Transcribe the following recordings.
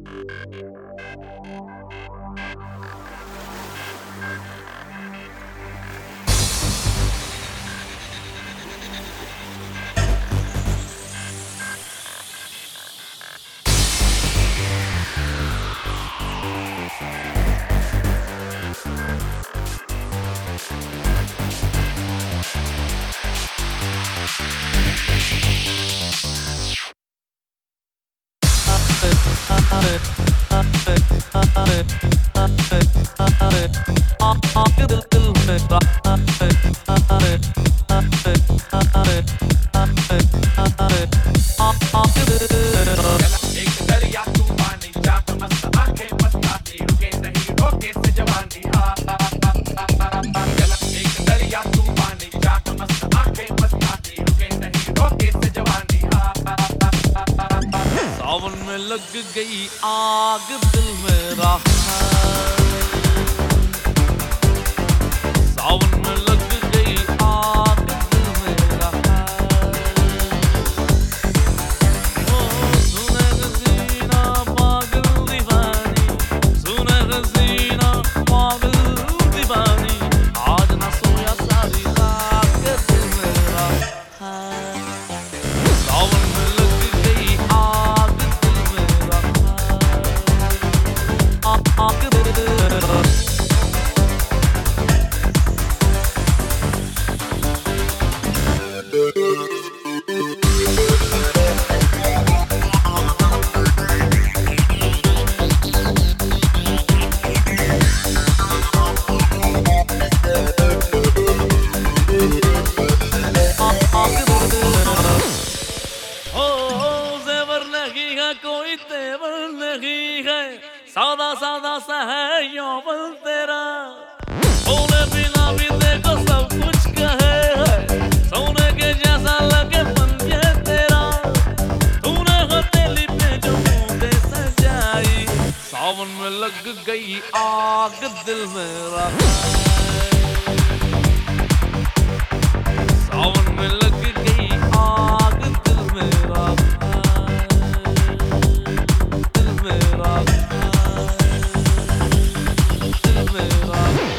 सावन में लग गई आग दिल मेरा, सावन में लग गई आग दिल मेरा। ओ सुने हसीना पागल दीवानी, सुने हसीना पागल दीवानी, आज ना सोया सारी रात दिल मेरा। सावन में लग गई आग दिल मेरा, आग दिल मेरा। कोई तेवर नहीं है, सादा सादा सा है यौवन तेरा, बोले बिना भी देखो सब कुछ कहे है, सोने के जैसा लगे पंजे तेरा, तूने हथेली पे जो बूंदे सजाई, सावन में लग गई आग दिल मेरा, सावन में लग गई आग दिल मेरा, दिल मेरा, दिल मेरा।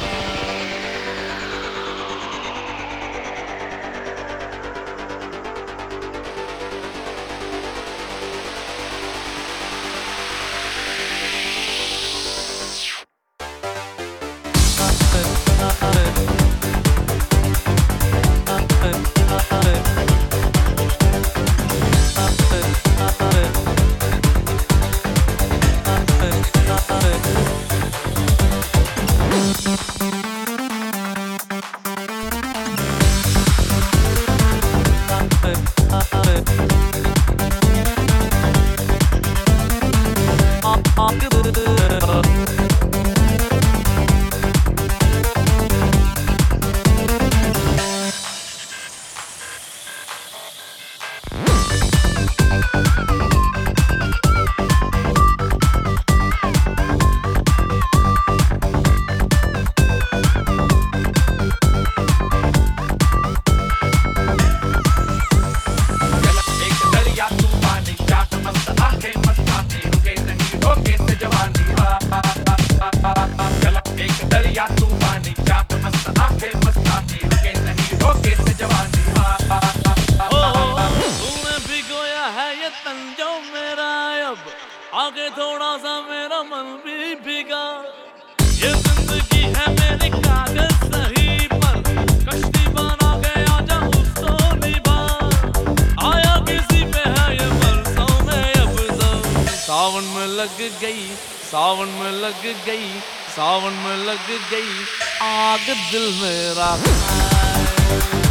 आगे थोड़ा सा मेरा मन भी भीगा, ये जिंदगी है मेरी कागज सही पर, कश्ती बना के आजा उसको निभा, आया किसी पे है ये बरसों में अब तो, सावन में लग गई, सावन में लग गई, सावन में लग गई आग दिल मेरा।